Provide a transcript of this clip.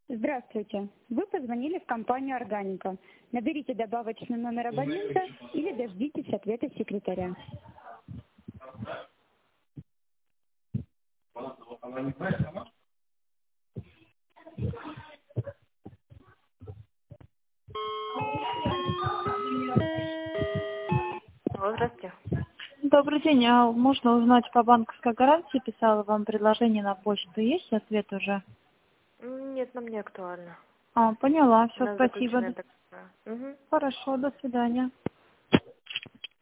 Здравствуйте. Вы позвонили в компанию «Органика». Наберите добавочный номер абонента или дождитесь ответа секретаря. Алло, здравствуйте. Добрый день. А можно узнать по банковской гарантии? Писала вам предложение на почту. Есть ответ уже? Нет, нам не актуально. Поняла. У Все, нас спасибо. заключенная такая. Угу. Хорошо, до свидания.